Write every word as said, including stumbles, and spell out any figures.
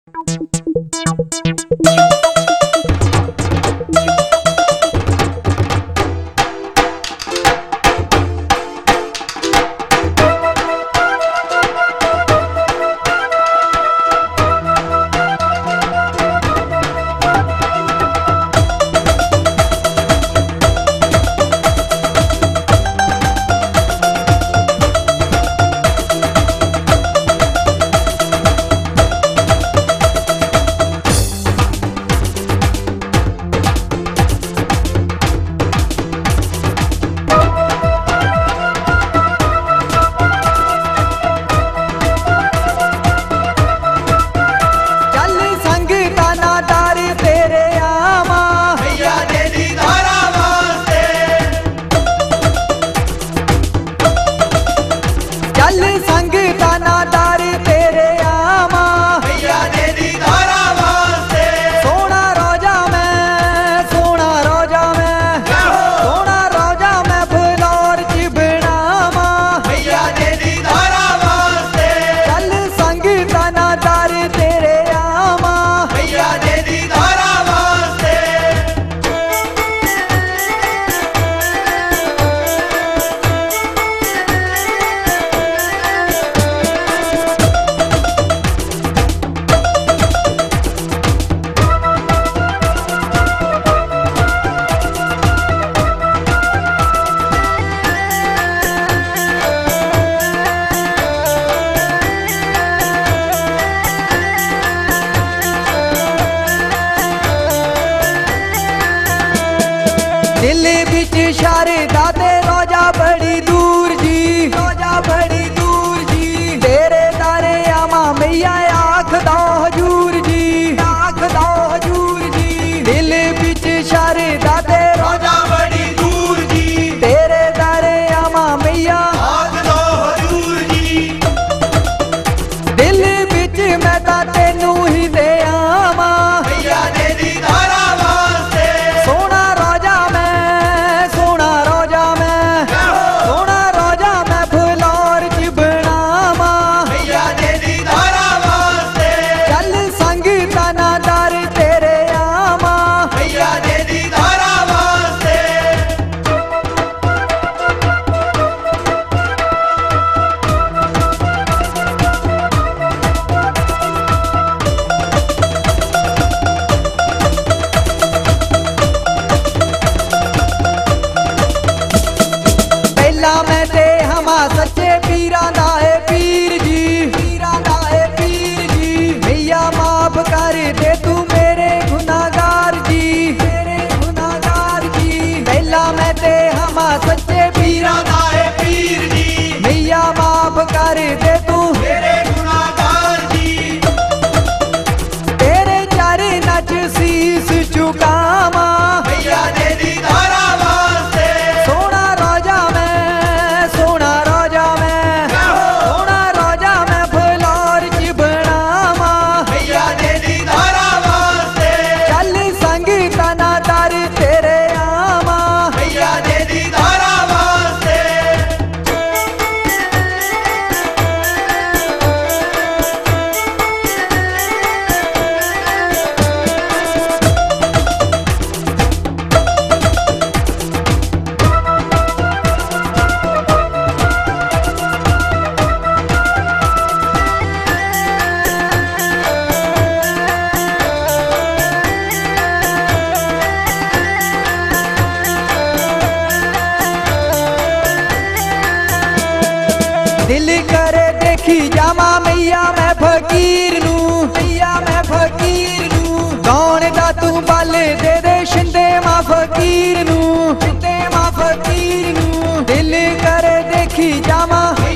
दिल बिच शारदा ते रोजा बड़ी दूर जी, रोजा बड़ी दूर जी। तेरे दारे आमा मैया आख दो हजूर जी, आख दो हजूर जी। दिल बिच शारदा ते रोजा बड़ी दूर जी, तेरे दारे आमा मैया आख दो हजूर जी। दिल बिच मैं ता तेनू ही दे आवा मैया दे दी धारा वास्ते। सोना रोजा मैं, सोना रोजा मैं, सोना रोजा मैं फुलौर च बनावा मैया दे दी धारा वास्ते। चल संग तना दर तेरे आवा मैया दे दी धारा वास्ते। मैं ते हमा सच्चे पीरा दा है पीर जी, पीरा दा है पीर जी। मैया माफ कर दे तू मेरे गुनाहगार जी, मेरे गुनाहगार जी। पहला मैं ते हमा सच्चे पीरा दा है पीर जी। मैया माफ कर दे तू मेरे गुनाहगार जी। तेरे चरणों च शीस झुकावा मैया दे दी धारा वास्ते। सोना रोजा मैं, सोना रोजा मैं, सोना रोजा मैं फुलौर च बनावा मैया दे दी धारा वास्ते। चल संग तना दर तेरे आवा मैया दे दी धारा वास्ते। दिल करे देखी जावा मैया मैं फकीर नू, मैया मैं फकीर नू। कौन दा तू बल दे दे शिंदे मां फकीर नू, शिंदे मां फकीर नू। दिल करे देखी जावा